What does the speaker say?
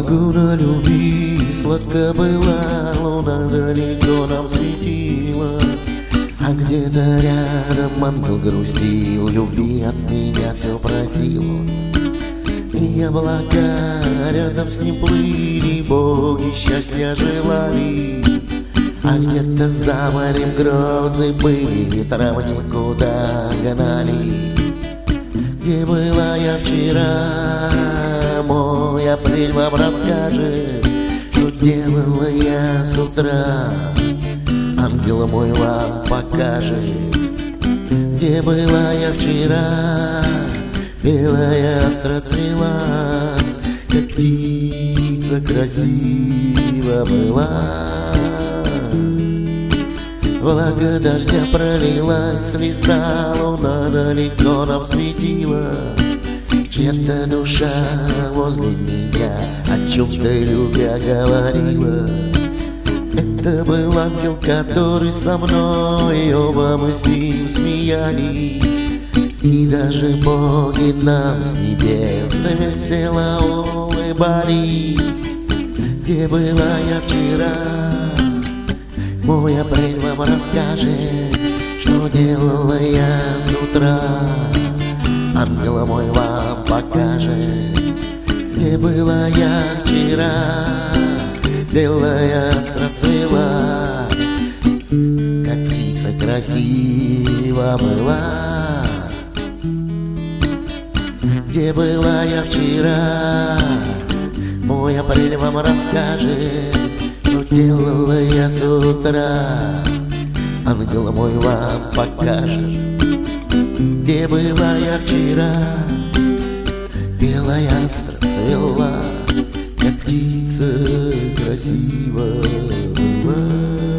Погода любви сладко была, луна далеко нам светила, а где-то рядом ангел грустил, любви от меня все просил. И облака рядом с ним плыли, боги счастья желали, а где-то за морем грозы были, ветра в никуда гнали. Где была я вчера, мой апрель вам расскажет, что делала я с утра, ангел мой вам покажет. Где была я вчера, белая астра цвела, как птица красиво была. Влага дождя пролилась с листа, луна далеко нам светила, чья-то душа возле меня о чем-то любя говорила. Это был ангел, который со мной, оба мы с ним смеялись, и даже боги нам с небес весело улыбались. Где была я вчера, мой апрель вам расскажет, что делала я с утра, ангел мой вам покажет. Где была я вчера, белая астра цвела, как птица красиво была. Где была я вчера, мой апрель вам расскажет, что делала я с утра, ангел мой вам покажет. Где была я вчера, белая астра цвела, как птица красиво была.